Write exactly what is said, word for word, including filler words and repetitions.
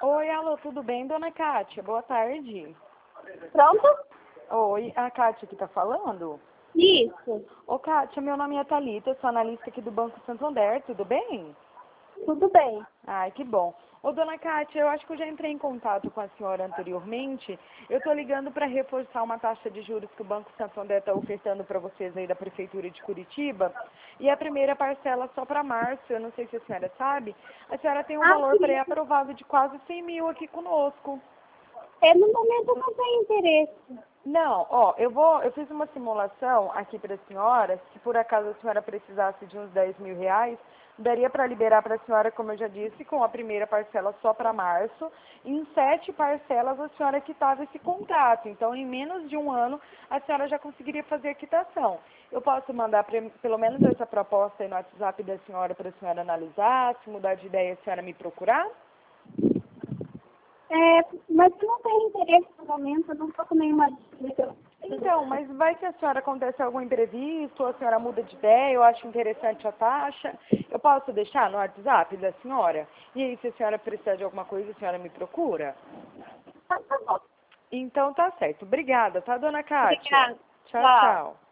Oi, alô, tudo bem, dona Kátia? Boa tarde. Pronto? Oi, a Kátia que tá falando? Isso. Ô, Kátia, meu nome é Thalita, sou analista aqui do Banco Santander, tudo bem? Tudo bem. Ai, que bom. Ô, dona Kátia, eu acho que eu já entrei em contato com a senhora anteriormente. Eu tô ligando para reforçar uma taxa de juros que o Banco Santander está ofertando para vocês aí da Prefeitura de Curitiba. E a primeira parcela só para março, eu não sei se a senhora sabe. A senhora tem um Ah, valor sim. pré-aprovado de quase cem mil aqui conosco. É, no momento não tem interesse. Não, ó, eu vou, eu fiz uma simulação aqui para a senhora, se por acaso a senhora precisasse de uns dez mil reais, daria para liberar para a senhora, como eu já disse, com a primeira parcela só para março, em sete parcelas a senhora quitava esse contrato, então em menos de um ano a senhora já conseguiria fazer a quitação. Eu posso mandar pra, pelo menos essa proposta aí no WhatsApp da senhora para a senhora analisar, se mudar de ideia a senhora me procurar? É, mas se não tem interesse no momento, eu não estou com nenhuma dívida. Então, mas vai que a senhora acontece algum imprevisto, ou a senhora muda de ideia, eu acho interessante a taxa. Eu posso deixar no WhatsApp da senhora? E aí, se a senhora precisar de alguma coisa, a senhora me procura? Tá, tá bom. Então tá certo. Obrigada, tá, dona Kátia? Obrigada. Tchau, Tchau. tchau.